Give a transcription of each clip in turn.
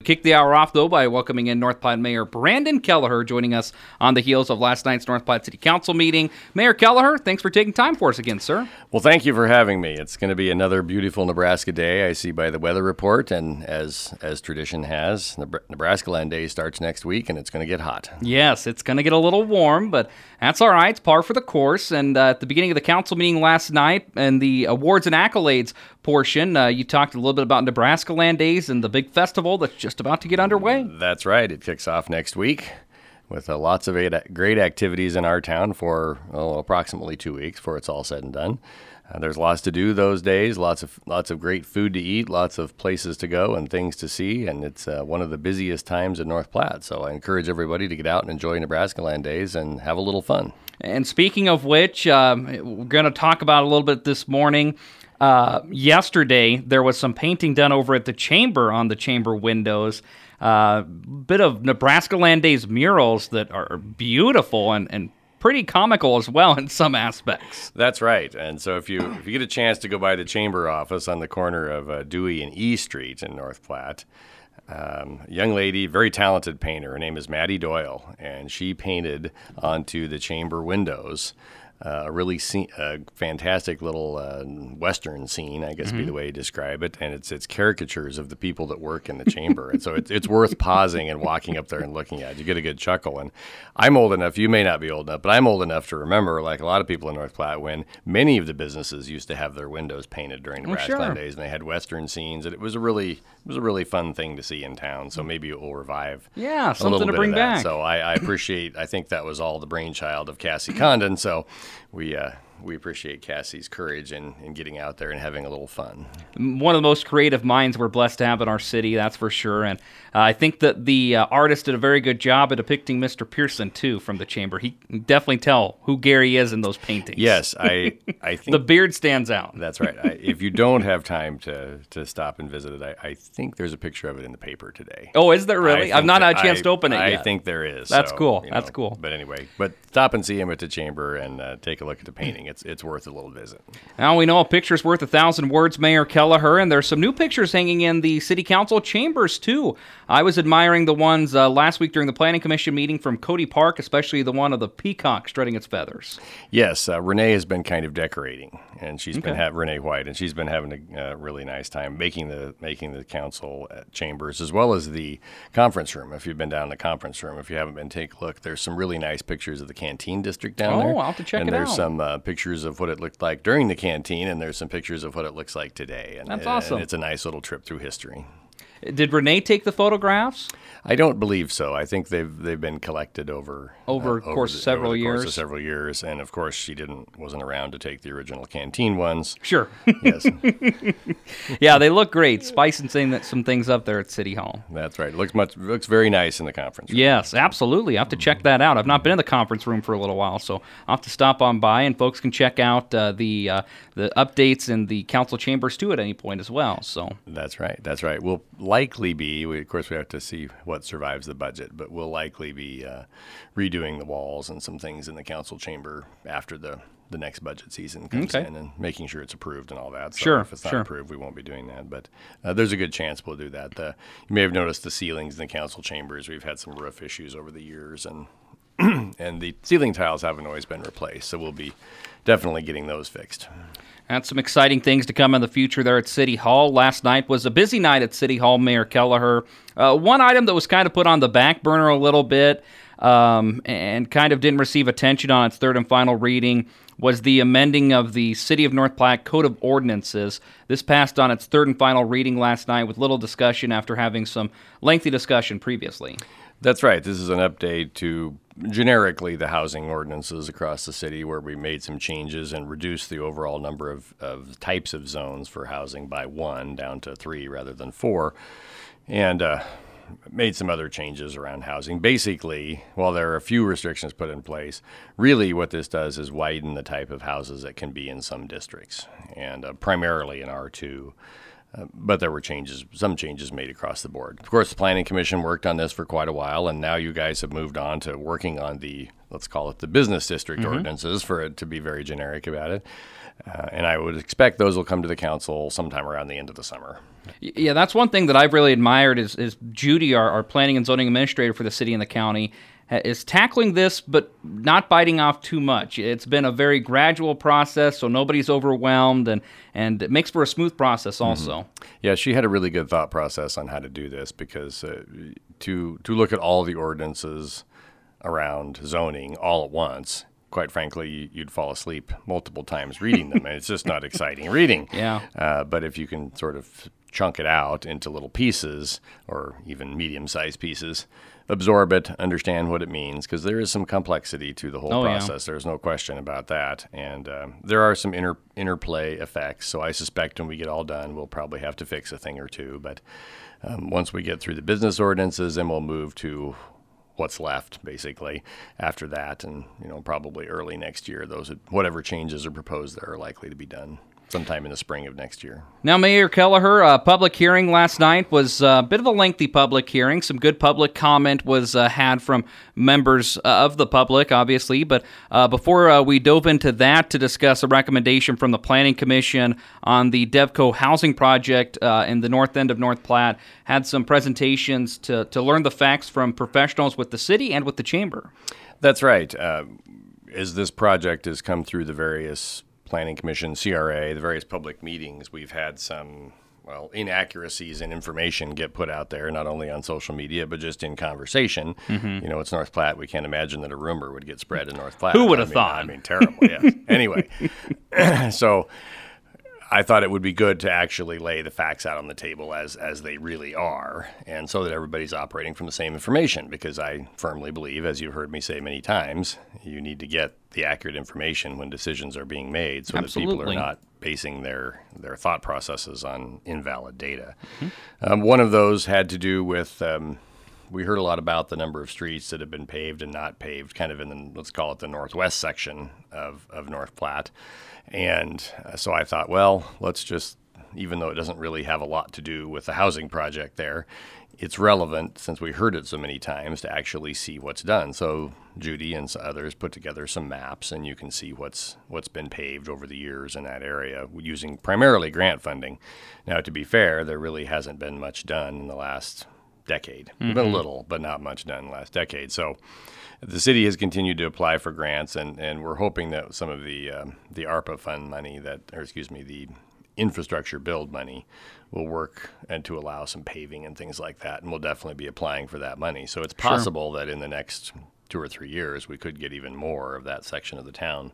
kick the hour off, though, by welcoming in North Platte Mayor Brandon Kelleher, joining us on the heels of last night's North Platte City Council meeting. Mayor Kelleher, thanks for taking time for us again, sir. Well, thank you for having me. It's going to be another beautiful Nebraska day, I see by the weather report, and as tradition has, Nebraska Land Day starts next week, and it's going to get hot. Yes, it's going to get a little warm, but that's all right. It's par for the course. And at the beginning of the council meeting last night, and the awards and accolades portion, you talked a little bit about Nebraska Land Days and the big festival that's just about to get underway. That's right. It kicks off next week with lots of great activities in our town for approximately 2 weeks before it's all said and done. There's lots to do those days, lots of great food to eat, lots of places to go and things to see, and it's one of the busiest times in North Platte. So I encourage everybody to get out and enjoy Nebraska Land Days and have a little fun. And speaking of which, we're going to talk about a little bit this morning. Yesterday, there was some painting done over at the Chamber on the Chamber windows. Bit of Nebraska Land Days murals that are beautiful and pretty comical as well in some aspects. That's right. And so if you get a chance to go by the Chamber office on the corner of Dewey and E Street in North Platte, a young lady, very talented painter, her name is Maddie Doyle, and she painted onto the Chamber windows a really fantastic little Western scene, I guess would be the way you describe it, and it's caricatures of the people that work in the Chamber, and so it's worth pausing and walking up there and looking at. You get a good chuckle, and I'm old enough, you may not be old enough, but I'm old enough to remember, like a lot of people in North Platte, when many of the businesses used to have their windows painted during Nebraska Land Days, and they had Western scenes, and it was a really fun thing to see in town, so maybe it will revive something to bring back. So I think that was all the brainchild of Cassie Condon, so we appreciate Cassie's courage in getting out there and having a little fun. One of the most creative minds we're blessed to have in our city, that's for sure. And I think that the artist did a very good job at depicting Mr. Pearson, too, from the Chamber. He can definitely tell who Gary is in those paintings. Yes, I think... The beard stands out. That's right. If you don't have time to stop and visit it, I think there's a picture of it in the paper today. Oh, is there really? I've not had a chance to open it yet. I think there is. That's cool. That's cool. But anyway, stop and see him at the Chamber and take a look at the painting. It's worth a little visit. Now we know a picture's worth 1,000 words, Mayor Kelleher, and there's some new pictures hanging in the City Council chambers, too. I was admiring the ones last week during the Planning Commission meeting from Cody Park, especially the one of the peacock strutting its feathers. Yes, Renee has been kind of decorating, and she's been Renee White, and she's been having a really nice time making the council chambers as well as the conference room. If you've been down in the conference room, if you haven't been, take a look. There's some really nice pictures of the canteen district down there. Oh, I'll have to check it out. And there's some pictures of what it looked like during the canteen, and there's some pictures of what it looks like today. And that's awesome. And it's a nice little trip through history. Did Renee take the photographs? I don't believe so. I think they've been collected over the course of several years, and of course she wasn't around to take the original canteen ones. Sure. Yes. Yeah, they look great. Spicing some things up there at City Hall. That's right. It looks very nice in the conference room. Yes, absolutely. I have to check that out. I've not been in the conference room for a little while, so I'll have to stop on by, and folks can check out the updates in the council chambers too at any point as well. So that's right. We'll likely be. Of course, we have to see what survives the budget, but we'll likely be redoing the walls and some things in the council chamber after the next budget season comes in, and making sure it's approved and all that. So if it's not approved, we won't be doing that. But there's a good chance we'll do that. You may have noticed the ceilings in the council chambers. We've had some roof issues over the years, and and the ceiling tiles haven't always been replaced. So we'll be definitely getting those fixed. That's some exciting things to come in the future there at City Hall. Last night was a busy night at City Hall, Mayor Kelleher. One item that was kind of put on the back burner a little bit and kind of didn't receive attention on its third and final reading was the amending of the City of North Platte Code of Ordinances. This passed on its third and final reading last night with little discussion after having some lengthy discussion previously. That's right. This is an update to generically the housing ordinances across the city, where we made some changes and reduced the overall number of types of zones for housing by 1 down to 3 rather than 4, and made some other changes around housing. Basically, while there are a few restrictions put in place, really what this does is widen the type of houses that can be in some districts, and primarily in R2. But there were some changes made across the board. Of course, the Planning Commission worked on this for quite a while, and now you guys have moved on to working on the let's call it the business district ordinances, for it to be very generic about it. And I would expect those will come to the council sometime around the end of the summer. Yeah, that's one thing that I've really admired is Judy, our planning and zoning administrator for the city and the county, is tackling this, but not biting off too much. It's been a very gradual process, so nobody's overwhelmed, and it makes for a smooth process also. Yeah, she had a really good thought process on how to do this, because to look at all the ordinances around zoning all at once, quite frankly, you'd fall asleep multiple times reading them, and it's just not exciting reading. Yeah. But if you can sort of chunk it out into little pieces, or even medium-sized pieces, absorb it, understand what it means, because there is some complexity to the whole process. Yeah. There's no question about that. And there are some interplay effects. So I suspect when we get all done, we'll probably have to fix a thing or two. But once we get through the business ordinances, then we'll move to what's left, basically, after that. And, probably early next year, whatever changes are proposed there are likely to be done sometime in the spring of next year. Now, Mayor Kelleher, a public hearing last night was a bit of a lengthy public hearing. Some good public comment was had from members of the public, obviously. But before we dove into that to discuss a recommendation from the Planning Commission on the Devco housing project in the north end of North Platte, had some presentations to learn the facts from professionals with the city and with the chamber. That's right. As this project has come through the various Planning Commission, CRA, the various public meetings, we've had some, inaccuracies in information get put out there, not only on social media, but just in conversation. It's North Platte. We can't imagine that a rumor would get spread in North Platte. Who would have thought? Terrible, yes. Anyway, so I thought it would be good to actually lay the facts out on the table as they really are, and so that everybody's operating from the same information, because I firmly believe, as you've heard me say many times, you need to get the accurate information when decisions are being made, so that people are not basing their thought processes on invalid data. One of those had to do with, we heard a lot about the number of streets that have been paved and not paved, kind of in the, let's call it the northwest section of North Platte. And so I thought, well, let's just, even though it doesn't really have a lot to do with the housing project there, it's relevant, since we heard it so many times, to actually see what's done. So Judy and others put together some maps, and you can see what's been paved over the years in that area using primarily grant funding. Now, to be fair, there really hasn't been much done in the last decade. Been a little, but not much done in the last decade. So the city has continued to apply for grants, and we're hoping that some of the ARPA fund money the infrastructure build money will work and to allow some paving and things like that. And we'll definitely be applying for that money. So it's possible that in the next 2 or 3 years, we could get even more of that section of the town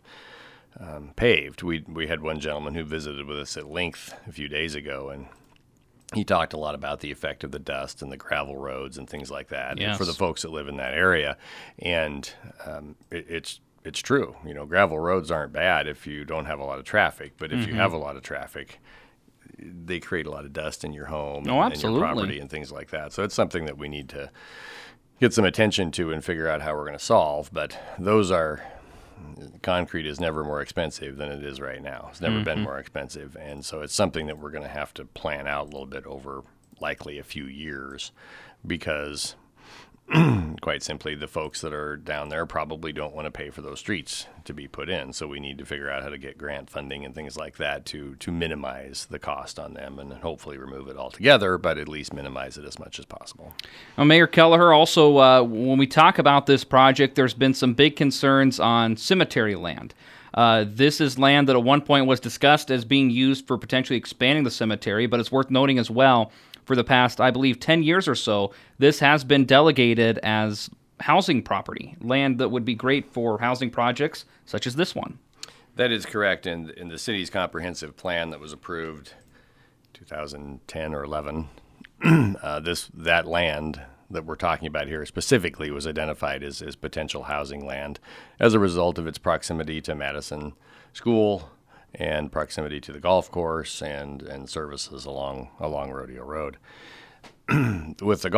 paved. We had one gentleman who visited with us at length a few days ago, and he talked a lot about the effect of the dust and the gravel roads and things like that for the folks that live in that area. And it's true. Gravel roads aren't bad if you don't have a lot of traffic, but if you have a lot of traffic, they create a lot of dust in your home and your property and things like that. So it's something that we need to get some attention to and figure out how we're going to solve. But concrete is never more expensive than it is right now. It's never been more expensive. And so it's something that we're going to have to plan out a little bit over likely a few years, because quite simply, the folks that are down there probably don't want to pay for those streets to be put in. So we need to figure out how to get grant funding and things like that to minimize the cost on them, and hopefully remove it altogether, but at least minimize it as much as possible. Mayor Kelleher, also, when we talk about this project, there's been some big concerns on cemetery land. This is land that at one point was discussed as being used for potentially expanding the cemetery, but it's worth noting as well, for the past, I believe, 10 years or so, this has been delegated as housing property, land that would be great for housing projects such as this one. That is correct. In the city's comprehensive plan that was approved 2010 or 11, that land that we're talking about here specifically was identified as potential housing land as a result of its proximity to Madison School and proximity to the golf course and services along Rodeo Road. With the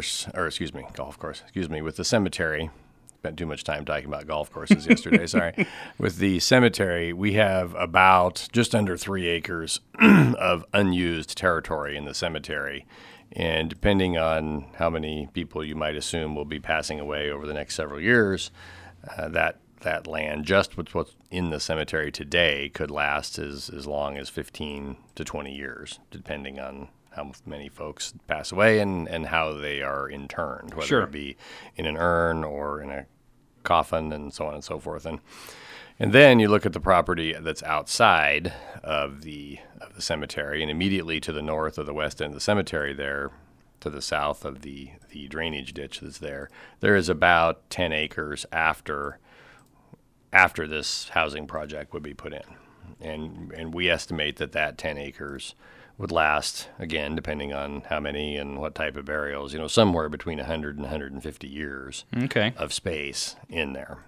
with the cemetery, spent too much time talking about golf courses yesterday, sorry. With the cemetery, we have about just under 3 acres of unused territory in the cemetery. And depending on how many people you might assume will be passing away over the next several years, that land, just with what's in the cemetery today, could last as long as 15 to 20 years, depending on how many folks pass away and how they are interned, whether Sure. it be in an urn or in a coffin and so on and so forth. And then you look at the property that's outside of the cemetery, and immediately to the north of the west end of the cemetery there, to the south of the drainage ditch that's there is about 10 acres after this housing project would be put in. And we estimate that 10 acres would last, again, depending on how many and what type of burials, somewhere between 100 and 150 years Okay. of space in there.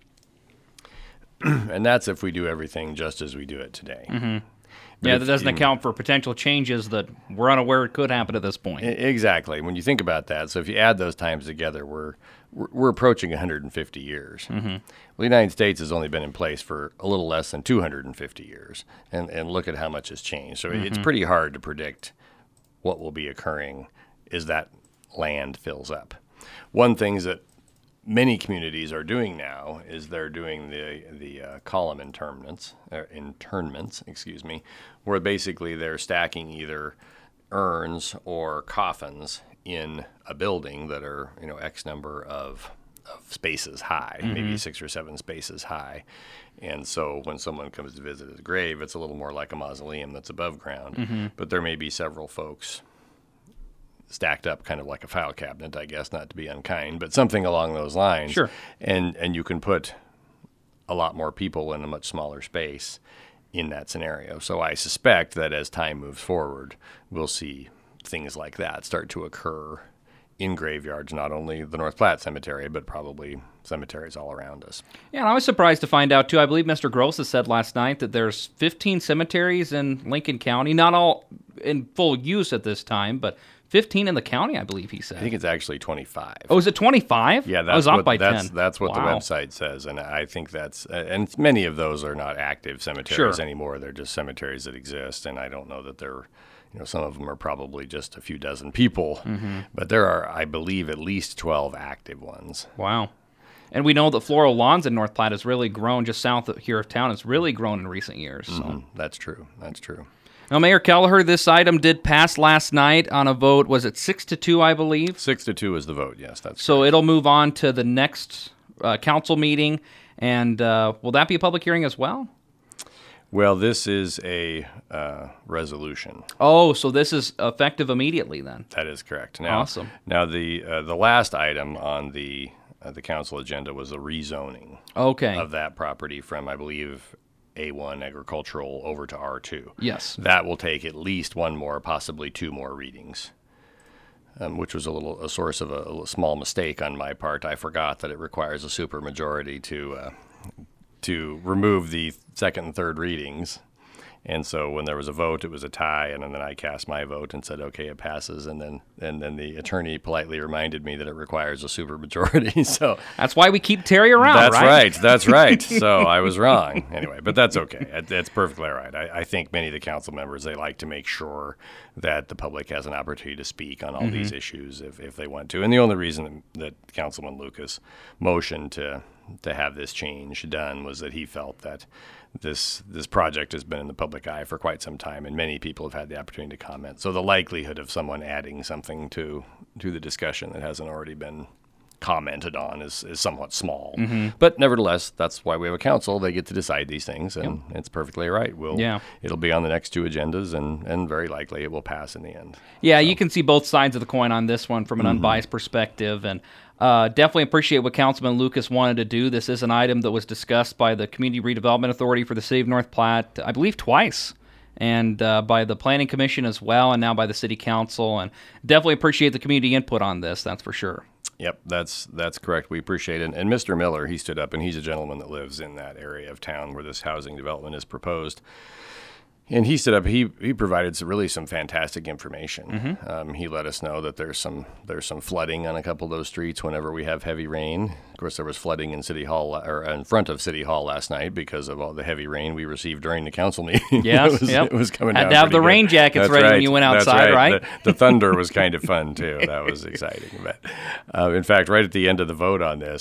And that's if we do everything just as we do it today. Mm-hmm. Yeah, that doesn't account for potential changes that we're unaware could happen at this point. Exactly. When you think about that, so if you add those times together, we're approaching 150 years. Mm-hmm. Well, the United States has only been in place for a little less than 250 years, and look at how much has changed. So it's pretty hard to predict what will be occurring as that land fills up. One thing that many communities are doing now is they're doing the column internments, where basically they're stacking either urns or coffins in a building that are X number of spaces high, maybe 6 or 7 spaces high. And so when someone comes to visit his grave, it's a little more like a mausoleum that's above ground. But there may be several folks stacked up kind of like a file cabinet, I guess, not to be unkind, but something along those lines. Sure. And you can put a lot more people in a much smaller space in that scenario. So I suspect that as time moves forward, we'll see things like that start to occur in graveyards, not only the North Platte Cemetery, but probably cemeteries all around us. Yeah, and I was surprised to find out, too. I believe Mr. Gross has said last night that there's 15 cemeteries in Lincoln County, not all in full use at this time, but 15 in the county, I believe he said. I think it's actually 25. Oh, is it 25? Yeah, I was off by 10. That's what the Wow. website says, and I think that's and many of those are not active cemeteries Sure. anymore. They're just cemeteries that exist, and I don't know that they're, some of them are probably just a few dozen people, but there are, I believe, at least 12 active ones. Wow. And we know that Floral Lawns in North Platte has really grown just south of here of town. It's really grown in recent years. So. That's true. That's true. Now, Mayor Kelleher, this item did pass last night on a vote. Was it 6-2, I believe? 6-2 is the vote. Yes, that's so. It'll move on to the next council meeting, and will that be a public hearing as well? Well, this is a resolution. Oh, so this is effective immediately then. That is correct. Now, Awesome. Now the last item on the council agenda was a rezoning Okay. of that property from, I believe, A1 agricultural over to R2. Yes. That will take at least one more, possibly 2 more readings, which was a source of a small mistake on my part. I forgot that it requires a supermajority to remove the second and third readings. And so when there was a vote, it was a tie, and then I cast my vote and said, okay, it passes. And then the attorney politely reminded me that it requires a supermajority. So That's why we keep Terry around, that's right? That's right. So I was wrong. Anyway, but that's okay. That's perfectly all right. I think many of the council members, they like to make sure that the public has an opportunity to speak on all these issues if they want to. And the only reason that Councilman Lucas motioned to have this change done was that he felt that this project has been in the public eye for quite some time, and many people have had the opportunity to comment. So the likelihood of someone adding something to the discussion that hasn't already been commented on is somewhat small. But nevertheless, that's why we have a council. They get to decide these things, and it's perfectly right. It'll be on the next 2 agendas, and very likely it will pass in the end. Yeah, you can see both sides of the coin on this one from an unbiased perspective, and definitely appreciate what Councilman Lucas wanted to do. This is an item that was discussed by the Community Redevelopment Authority for the City of North Platte, I believe twice, and by the Planning Commission as well, and now by the City Council, and definitely appreciate the community input on this, that's for sure. Yep, that's correct. We appreciate it. And Mr. Miller, he stood up, and he's a gentleman that lives in that area of town where this housing development is proposed. And he stood up. He provided some fantastic information. He let us know that there's some flooding on a couple of those streets whenever we have heavy rain. Of course, there was flooding in City Hall or in front of City Hall last night because of all the heavy rain we received during the council meeting. Yes, it was coming down. Had to have pretty the good. rain jackets That's ready right. when you went That's outside, right? The thunder was kind of fun too. That was exciting. But in fact, right at the end of the vote on this,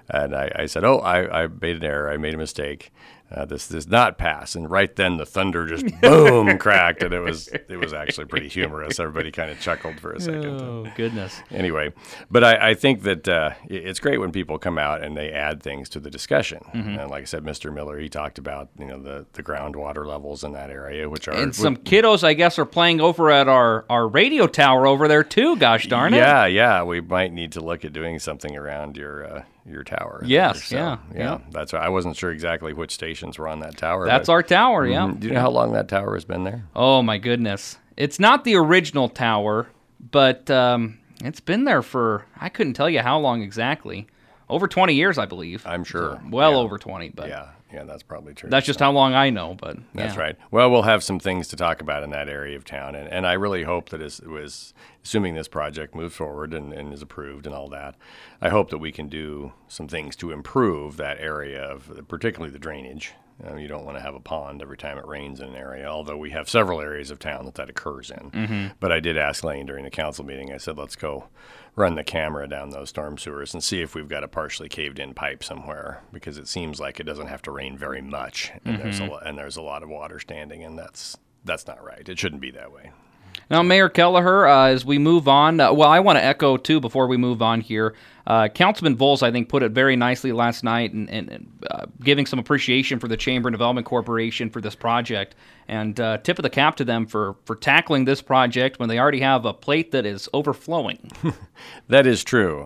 And I said, oh, I made an error. I made a mistake. This does not pass. And right then the thunder just boom cracked, and it was actually pretty humorous. Everybody kind of chuckled for a second. Oh, goodness. Anyway, but I think that it's great when people come out and they add things to the discussion. And like I said, Mr. Miller, he talked about the groundwater levels in that area, which are and some kiddos, I guess, are playing over at our radio tower over there too. Gosh darn it! Yeah. We might need to look at doing something around your tower. Yes, so, yeah. That's right. I wasn't sure exactly which stations were on that tower. That's our tower. Yeah. Do you know how long that tower has been there? Oh my goodness! It's not the original tower, but it's been there for I couldn't tell you how long exactly. Over 20 years, I believe. I'm sure. So, well over 20, but yeah, that's probably true. That's just how long I know, but that's right. Well, we'll have some things to talk about in that area of town, and I really hope that assuming this project moves forward and is approved and all that, I hope that we can do some things to improve that area of particularly the drainage. You don't want to have a pond every time it rains in an area, although we have several areas of town that occurs in. But I did ask Lane during the council meeting, I said, let's go run the camera down those storm sewers and see if we've got a partially caved-in pipe somewhere, because it seems like it doesn't have to rain very much, and there's a lot of water standing, and that's not right. It shouldn't be that way. Now, Mayor Kelleher, as we move on, I want to echo, too, before we move on here, Councilman Volz, I think, put it very nicely last night and giving some appreciation for the Chamber and Development Corporation for this project, and tip of the cap to them for tackling this project when they already have a plate that is overflowing. That is true.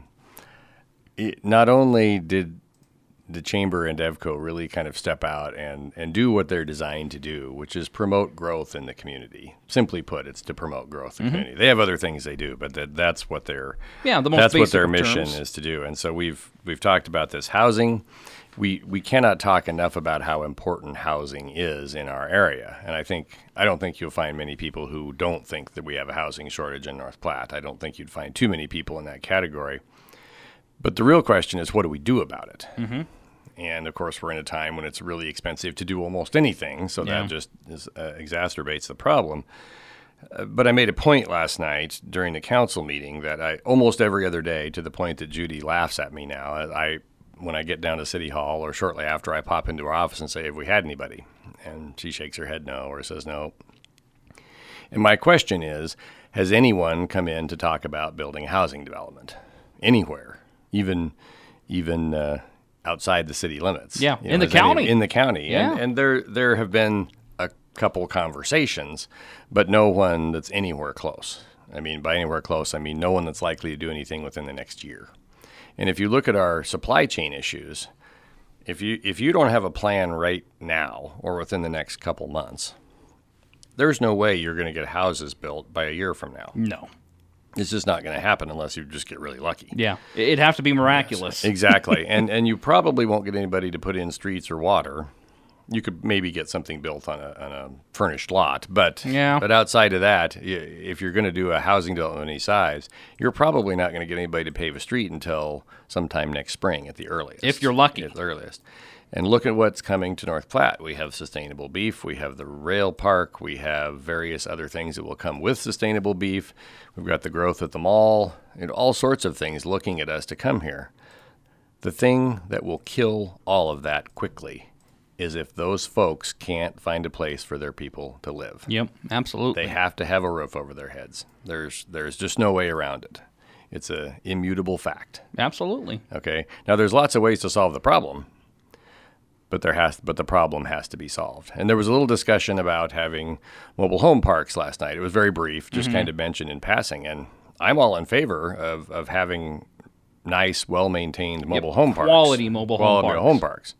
Not only did the Chamber and DevCo really kind of step out and do what they're designed to do, which is promote growth in the community. Simply put, it's to promote growth in the community. They have other things they do, but that's what their mission is to do. And so we've talked about this housing. We cannot talk enough about how important housing is in our area. And I don't think you'll find many people who don't think that we have a housing shortage in North Platte. I don't think you'd find too many people in that category. But the real question is, what do we do about it? And, of course, we're in a time when it's really expensive to do almost anything, so that just exacerbates the problem. But I made a point last night during the council meeting that almost every other day, to the point that Judy laughs at me now, when I get down to City Hall or shortly after, I pop into her office and say, have we had anybody? And she shakes her head no, or says no. And my question is, has anyone come in to talk about building a housing development anywhere? Even outside the city limits. Yeah, in the county. In the county. Yeah. And there have been a couple conversations, but no one that's anywhere close. I mean, by anywhere close, I mean no one that's likely to do anything within the next year. And if you look at our supply chain issues, if you don't have a plan right now or within the next couple months, there's no way you're going to get houses built by a year from now. No. It's just not going to happen unless you just get really lucky. Yeah, it'd have to be miraculous. Yes, exactly. and you probably won't get anybody to put in streets or water. You could maybe get something built on a furnished lot, but outside of that, if you're going to do a housing development of any size, you're probably not going to get anybody to pave a street until sometime next spring at the earliest. If you're lucky. At the earliest. And look at what's coming to North Platte. We have sustainable beef. We have the rail park. We have various other things that will come with sustainable beef. We've got the growth at the mall, and all sorts of things looking at us to come here. The thing that will kill all of that quickly is if those folks can't find a place for their people to live. Yep, absolutely. They have to have a roof over their heads. There's just no way around it. It's an immutable fact. Absolutely. Okay. Now, there's lots of ways to solve the problem. But the problem has to be solved. And there was a little discussion about having mobile home parks last night. It was very brief, just kind of mentioned in passing. And I'm all in favor of having nice, well-maintained mobile home parks. Quality mobile home parks.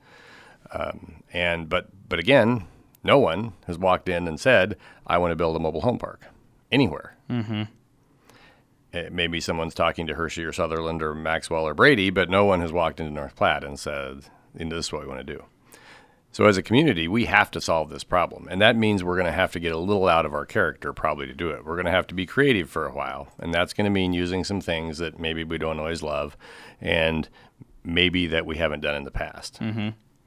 But again, no one has walked in and said, I want to build a mobile home park anywhere. Maybe someone's talking to Hershey or Sutherland or Maxwell or Brady, but no one has walked into North Platte and said, this is what we want to do. So as a community, we have to solve this problem. And that means we're going to have to get a little out of our character probably to do it. We're going to have to be creative for a while. And that's going to mean using some things that maybe we don't always love and maybe that we haven't done in the past.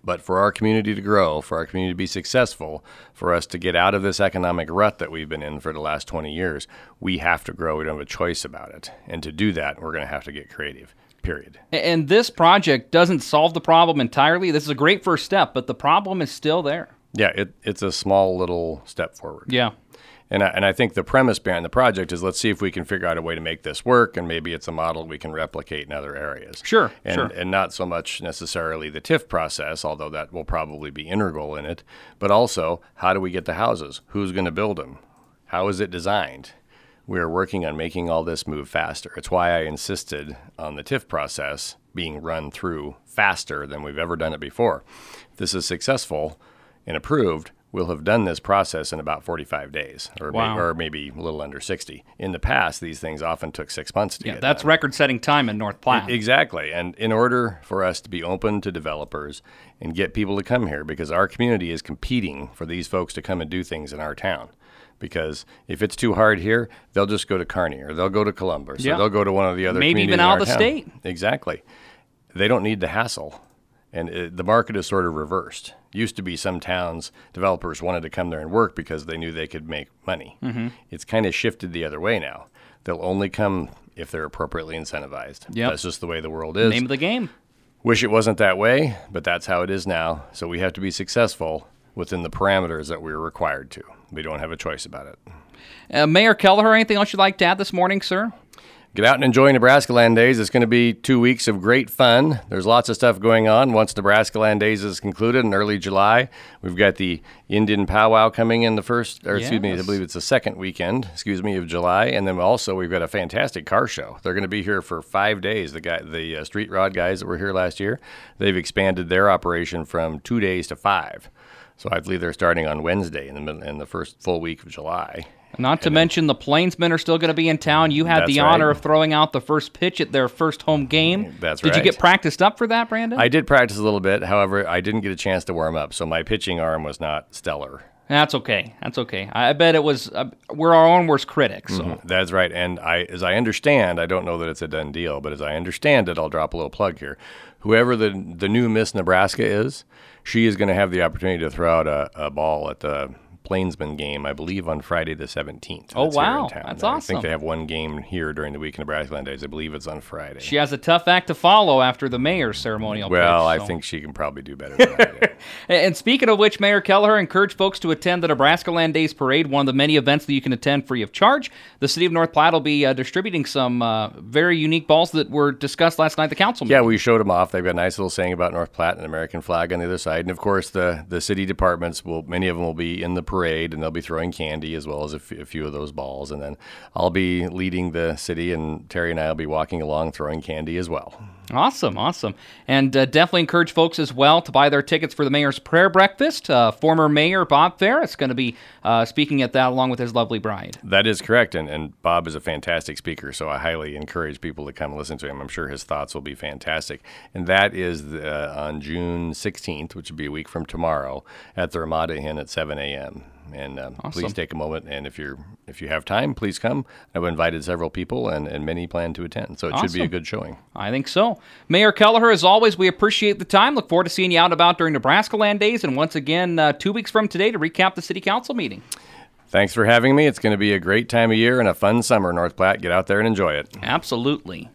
But for our community to grow, for our community to be successful, for us to get out of this economic rut that we've been in for the last 20 years, we have to grow. We don't have a choice about it. And to do that, we're going to have to get creative, period. And this project doesn't solve the problem entirely. This is a great first step, but the problem is still there. Yeah, it's a small little step forward. Yeah. And I think the premise behind the project is let's see if we can figure out a way to make this work, and maybe it's a model we can replicate in other areas. Sure, And not so much necessarily the TIF process, although that will probably be integral in it, but also how do we get the houses? Who's going to build them? How is it designed? We are working on making all this move faster. It's why I insisted on the TIF process being run through faster than we've ever done it before. If this is successful and approved, we'll have done this process in about 45 days, or maybe a little under 60. In the past, these things often took 6 months to get that's done. record-setting time in North Platte. Exactly. And in order for us to be open to developers and get people to come here, because our community is competing for these folks to come and do things in our town. Because if it's too hard here, they'll just go to Kearney, or they'll go to Columbus, or they'll go to one of the other maybe communities even in out our of the town. state. Exactly. They don't need the hassle. And the market is sort of reversed. Used to be some towns, developers wanted to come there and work because they knew they could make money. Mm-hmm. It's kind of shifted the other way now. They'll only come if they're appropriately incentivized. Yep. That's just the way the world is. Name of the game. Wish it wasn't that way, but that's how it is now. So we have to be successful within the parameters that we're required to. We don't have a choice about it. Mayor Kelleher, anything else you'd like to add this morning, sir? Get out and enjoy Nebraska Land Days. It's going to be 2 weeks of great fun. There's lots of stuff going on. Once Nebraska Land Days is concluded in early July, we've got the Indian Powwow coming in I believe it's the second weekend, of July. And then also we've got a fantastic car show. They're going to be here for 5 days. The Street Rod guys that were here last year, they've expanded their operation from 2 days to 5. So I believe they're starting on Wednesday in the first full week of July. Not to mention the Plainsmen are still going to be in town. You had the honor of throwing out the first pitch at their first home game. That's right. Did you get practiced up for that, Brandon? I did practice a little bit. However, I didn't get a chance to warm up, so my pitching arm was not stellar. That's okay. I bet it was. We're our own worst critics. So. Mm-hmm. That's right. And as I understand, I don't know that it's a done deal, but as I understand it, I'll drop a little plug here. Whoever the new Miss Nebraska is, she is going to have the opportunity to throw out a ball at the Plainsman game, I believe, on Friday the 17th. Oh, wow. That's awesome. I think they have one game here during the week in Nebraska Land Days. I believe it's on Friday. She has a tough act to follow after the mayor's ceremonial pitch. I think she can probably do better than that. And speaking of which, Mayor Kelleher encouraged folks to attend the Nebraska Land Days Parade, one of the many events that you can attend free of charge. The city of North Platte will be distributing some very unique balls that were discussed last night at the council meeting. Yeah, we showed them off. They've got a nice little saying about North Platte and an American flag on the other side. And, of course, the city departments, many of them will be in the parade, and they'll be throwing candy as well as a few of those balls. And then I'll be leading the city, and Terry and I will be walking along throwing candy as well. Awesome. And definitely encourage folks as well to buy their tickets for the Mayor's Prayer Breakfast. Former Mayor Bob Ferris going to be speaking at that along with his lovely bride. That is correct, and Bob is a fantastic speaker, so I highly encourage people to come listen to him. I'm sure his thoughts will be fantastic. And that is on June 16th, which will be a week from tomorrow, at the Ramada Inn at 7 a.m. And awesome. Please take a moment, and if you have time, please come. I've invited several people, and many plan to attend, so it should be a good showing. I think so. Mayor Kelleher, as always, we appreciate the time. Look forward to seeing you out and about during Nebraska Land Days, and once again, 2 weeks from today to recap the city council meeting. Thanks for having me. It's going to be a great time of year and a fun summer, North Platte. Get out there and enjoy it. Absolutely.